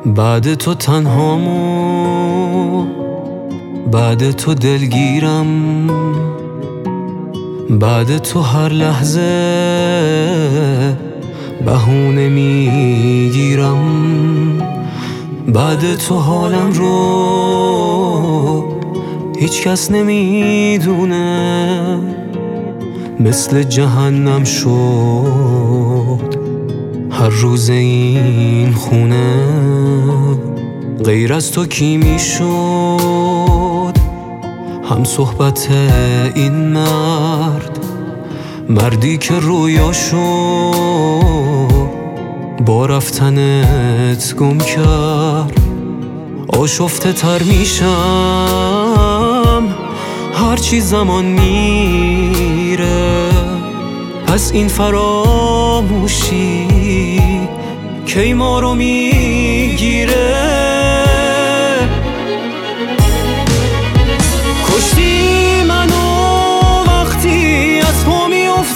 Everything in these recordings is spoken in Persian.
بعد تو تنهامو، بعد تو دلگیرم، بعد تو هر لحظه بهونه میگیرم. بعد تو حالم رو هیچ کس نمیدونه، مثل جهنم شد هر روز این خونه. غیر از تو کی میشد هم صحبت این مردی که رویاشو با رفتنت گم کرد. آشفته تر میشم هرچی زمان میره، پس این فراموشی کی ما رو میگیره. کشتی منو وقتی از پا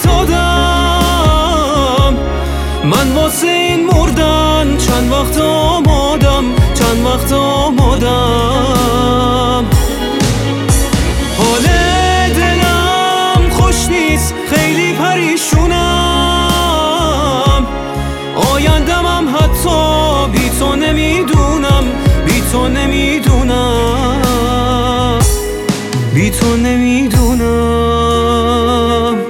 میافتادم، من واسه این مردن چند وقت آمادم، چند وقت آمادم. حال دلم خوش نیست، خیلی پریشونم، آیندمم حتی بی تو نمیدونم، بی تو نمیدونم، بی تو نمیدونم.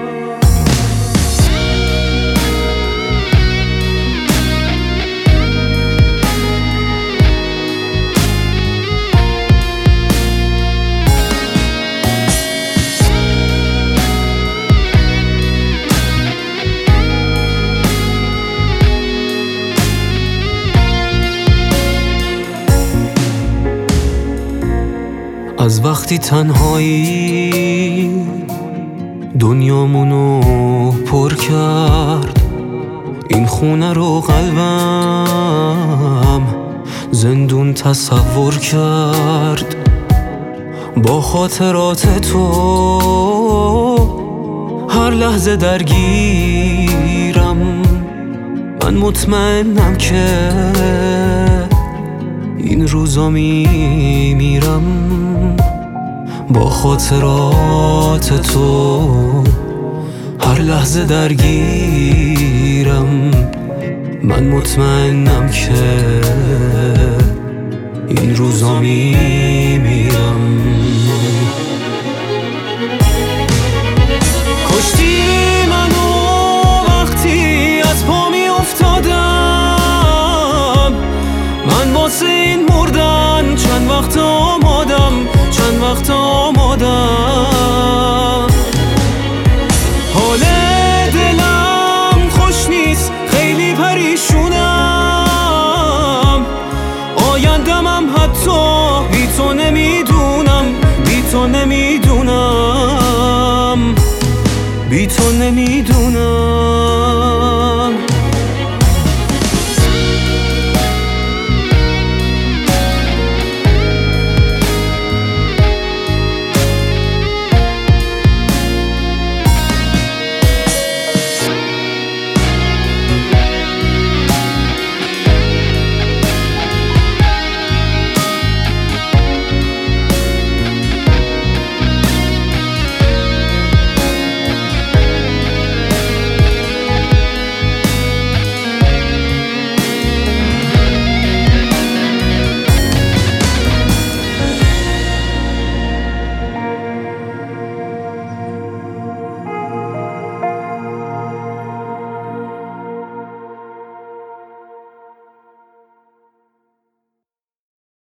از وقتی تنهایی دنیامونو پر کرد، این خونه رو قلبم زندون تصور کرد. با خاطرات تو هر لحظه درگیرم، من مطمئنم که این روزا میمیرم. با خاطرات تو هر لحظه درگیرم، من مطمئنم که این روزا میمیرم. کشتی منو وقتی از پا میافتادم، من واسه این مردن چند وقت آمادم، چند وقت آمادم. حال دلم خوش نیست، خیلی پریشونم، آیندمم حتی بی تو نمیدونم، بی تو نمیدونم، بی تو نمیدونم.